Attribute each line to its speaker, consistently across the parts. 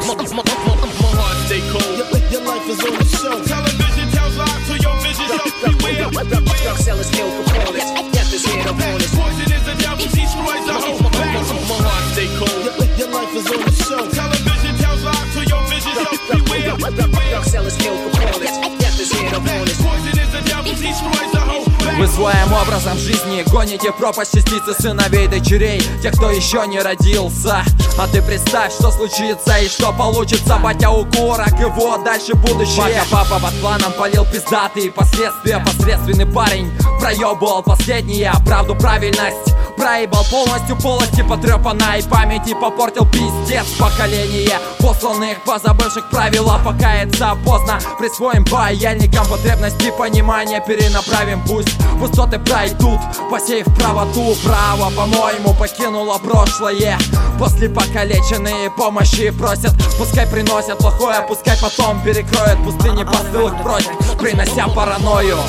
Speaker 1: heart stay cold. Your life is on the show. Television tells lies to your vision, so beware.
Speaker 2: Drug sellers kill components. Death is here to warn us.
Speaker 1: Poison is the devil, destroys the whole back. My heart stay cold. Your life is on the show. Television tells lies to your vision, so beware.
Speaker 2: Drug sellers kill components. Death is here to warn us.
Speaker 1: Poison is the devil, destroys the whole back.
Speaker 3: Вы своим образом жизни гоните в пропасть частицы сыновей и дочерей, тех, кто еще не родился. А ты представь, что случится и что получится. Батя укорок, его дальше будущее. Пока папа под планом полил пиздатые последствия. Посредственный парень проебывал последние, правду, правильность. Проебал полностью полости потрепанной памяти, попортил пиздец поколение посланных, позабывших правила. Покаяться поздно, присвоим паяльникам потребности понимания, перенаправим, пусть пустоты пройдут, посеяв правоту. Право, по-моему, покинуло прошлое. После покалеченные помощи просят, пускай приносят плохое, пускай потом перекроют пустыни посылок просьб, принося паранойю.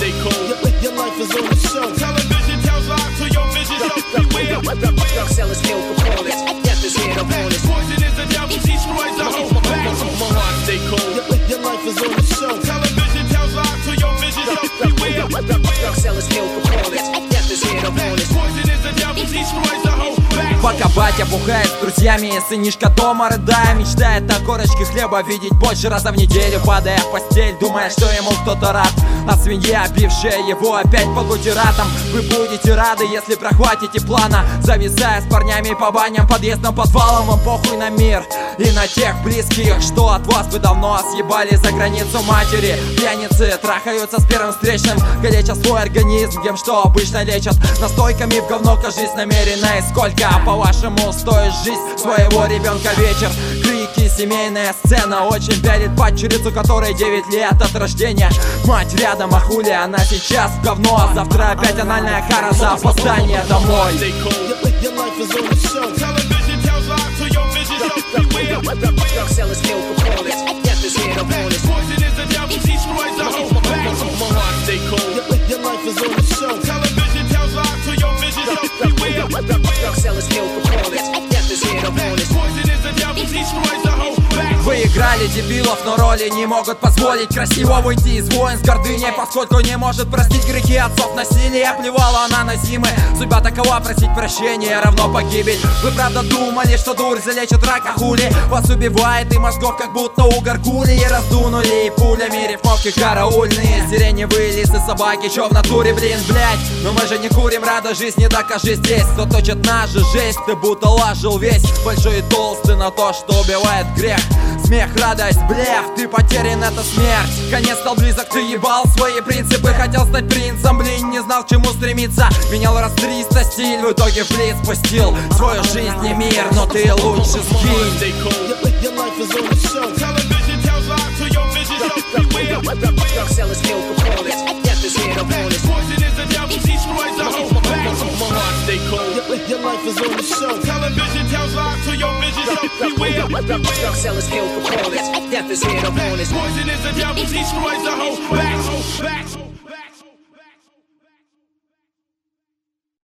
Speaker 2: Drug sellers kill components. Death is here to warn us.
Speaker 1: Poison is the devil, destroys the whole back. My heart stay cold. Your life is on the show. Television tells lies to your vision, so beware.
Speaker 2: Drug sellers kill components. Death is here to warn us.
Speaker 1: Poison is the devil, destroys the whole back.
Speaker 3: Пока батя бухает с друзьями, сынишка дома рыдая, мечтает о корочке хлеба видеть больше раза в неделю, падая в постель, думая, что ему кто-то рад. А свинья, бившая его опять под бутератом. Вы будете рады, если прохватите плана, зависая с парнями по баням, подъездам, подвалам. Вам похуй на мир и на тех близких, что от вас бы давно съебали за границу матери. Пьяницы трахаются с первым встречным, калеча свой организм тем, что обычно лечат настойками в говно. Кажись намеренно, и сколько, по-вашему, стоит жизнь своего ребенка вечер? Крики, семейная сцена очень пялит падчерицу, которой 9 лет от рождения. Мать рядом, а хули она сейчас в говно, а завтра опять анальная кара за опоздание домой.
Speaker 2: Drug sellers kill components. Death is here to warn us.
Speaker 1: Poison is the devil, destroys the whole back. My heart stay cold. Your life is on the show. Television tells lies to your vision, so beware.
Speaker 2: Drug sellers kill components. Death is here to warn us.
Speaker 1: Poison is the devil, destroys the whole back.
Speaker 3: Вы играли дебилов, но роли не могут позволить красиво выйти из войн с гордыней, поскольку не может простить грехи отцов насилия. Плевала она на зимы, судьба такова, просить прощения равно погибель. Вы правда думали, что дурь залечит рака, хули? Вас убивает и мозгов как будто у горгульи раздунули и пулями рифмовки караульные. Сиреневые лисы, собаки, чё в натуре, блин, блять? Но мы же не курим, рада жизни, докажи здесь. Кто точит нас же жесть, ты будто лажил весь, большой и толстый на то, что убивает грех. Смех, радость, блеф, ты потерян, это смерть. Конец стал близок, ты ебал свои принципы. Хотел стать принцем, блин, не знал, к чему стремиться. Менял раз 300 стиль, в итоге в плиц пустил свою жизнь и мир, но ты лучше сгинь.
Speaker 2: Drug sellers kill components. Death is here to warn us.
Speaker 1: Poison is the devil, destroys the whole back. My heart stay cold. Your life is on the show. Television tells lies to your vision, so beware.
Speaker 2: Drug sellers kill components. Death is here to warn us.
Speaker 1: Poison is the devil, destroys the whole back.